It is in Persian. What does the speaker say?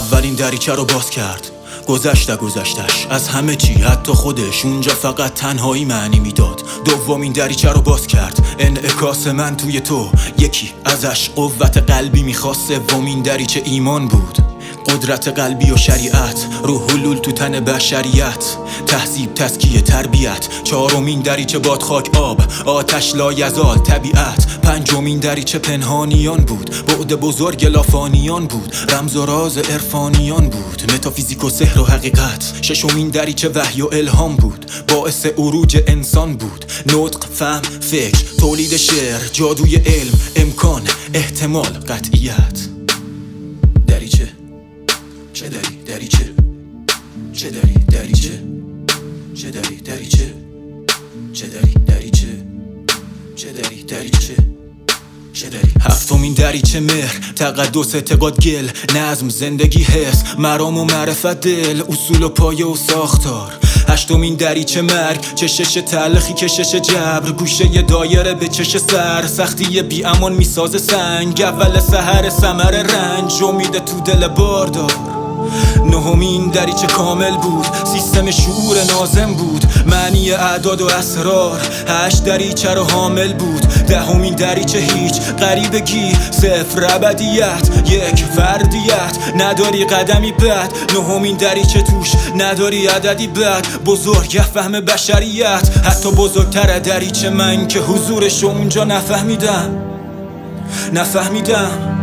اولین دریچه رو باز کرد، گذشتش از همه چی، حتی خودش. اونجا فقط تنهایی معنی میداد. دومین دریچه رو باز کرد، انعکاس من توی تو، یکی ازش قوت قلبی میخواست. سومین دریچه ایمان بود، قدرت قلبی و شریعت، روح حلول تو تن بشریت، تهذیب، تزکیه، تربیت. چهارمین دریچه باد، خاک، آب، آتش، لایزال، طبیعت. پنجمین دریچه پنهانیان بود، بعد بزرگ لافانیان بود، رمز و راز عرفانیان بود، متافیزیک و سحر و حقیقت. ششمین دریچه وحی و الهام بود، باعث عروج انسان بود، نطق، فهم، فکر، تولید شعر، جادوی علم، امکان، احتمال، قطعیت. دریچه چه داری دریچه، چه داری دریچه، چه داری دریچه، چه داری دریچه، چه داری دریچه، چه داری. هفتمین دریچه مهر، تقدس، اعتقاد، گل، نظم، زندگی، حس، مرام و معرفت، دل، اصول و پایه و ساختار. هشتمین دریچه مرگ، چشش تلخی، کشش جبر، گوشه ی دایره به چش سر، سختی بی امان میسازه سنگ، اول سحر ثمر رنج، امید تو دل باردار. نهمین دریچه کامل بود، سیستم شعور ناظم بود، معنی اعداد و اسرار. هشت دریچه رو حامل بود. دهمین دریچه هیچ، غریبگی، صفر، ابدیت، یک فردیت، نداری قدمی بد. نهمین دریچه توش نداری عددی بد، بزرگ فهم بشریت، حتی بزرگتر دریچه من که حضورش اونجا نفهمیدم.